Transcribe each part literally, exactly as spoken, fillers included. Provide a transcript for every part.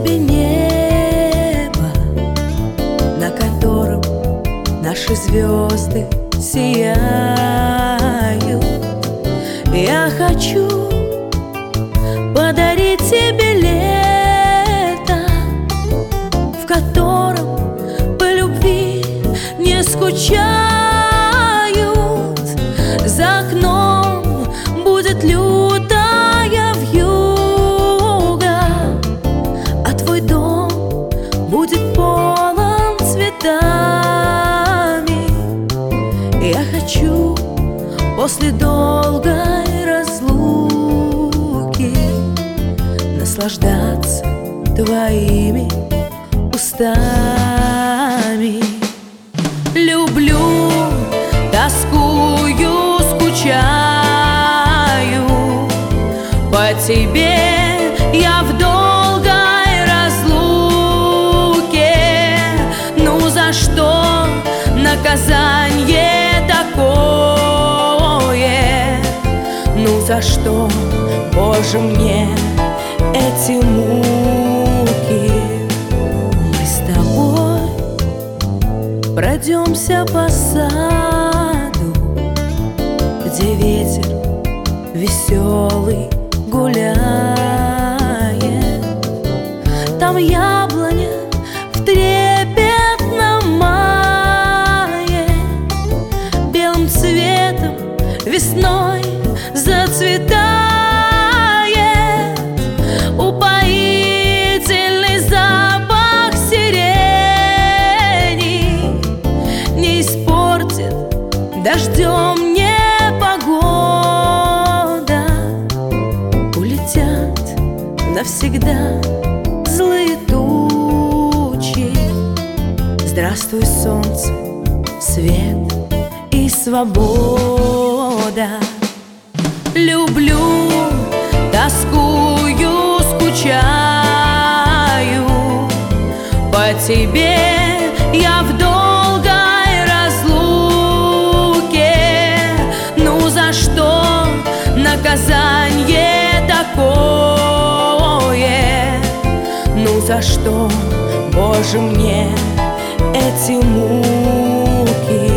тебе небо, на котором наши звезды сияют. Я хочу подарить тебе лето, в котором по любви не скучают. За окном будет лютая вьюга, а твой дом будет полон цветами. Я хочу после долгой разлуки наслаждаться твоими устами. Люблю, тоскую, скучаю по тебе я в долгой разлуке. Ну за что наказание такое? Ну за что, Боже, мне эти муки? Мы с тобой пройдемся по саду, где ветер веселый гуляет. Там яблоня в трепетном мае белым цветом весной зацветает. Упоительный запах сирени не испортит дождем мне погода. Улетят навсегда злые тучи. Здравствуй, солнце, свет и свобода. Люблю, тоскую, скучаю по тебе я в долгой разлуке. Ну за что наказание такое? Ну за что, Боже, мне эти муки?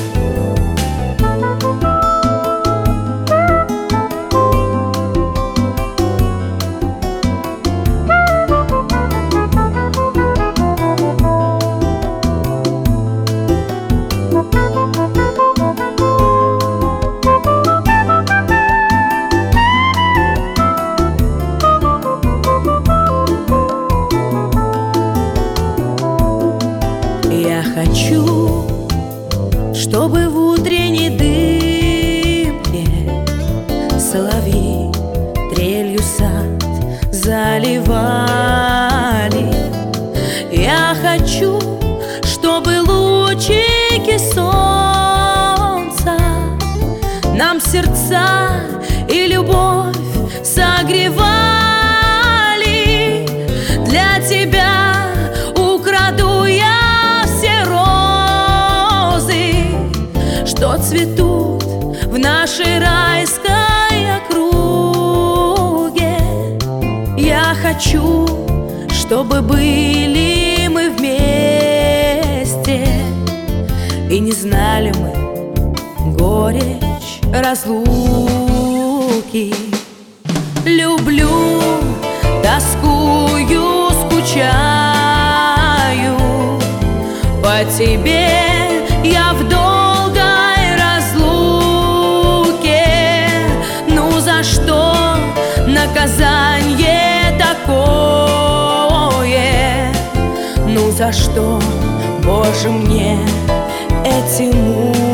Я хочу, чтобы в утренней дымке соловьи трелью сад заливали. Я хочу, чтобы лучики солнца нам сердца и любовь согревали. Для тебя украду я что цветут в нашей райской округе. Я хочу, чтобы были мы вместе и не знали мы горечь разлуки. Люблю, тоскую, скучаю по тебе я в долгой разлуке. Ну за что наказание такое? Ну за что, Боже, мне эти муки?